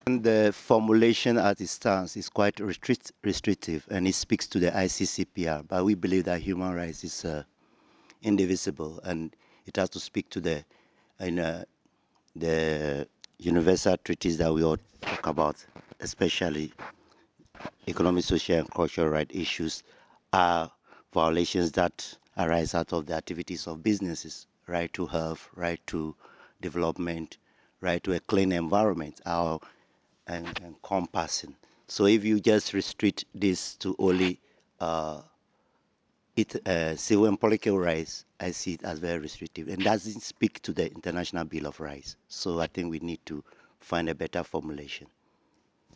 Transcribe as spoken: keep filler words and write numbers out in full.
The formulation as it stands is quite restrict, restrictive, and it speaks to the I C C P R. But we believe that human rights is uh, indivisible, and it has to speak to the in, uh, the universal treaties that we all talk about, especially economic, social, and cultural right issues, are violations that arise out of the activities of businesses. Right to health, right to development, right to a clean environment are en- encompassing. So if you just restrict this to only uh, it, uh, civil and political rights, I see it as very restrictive and doesn't speak to the International Bill of Rights. So I think we need to find a better formulation.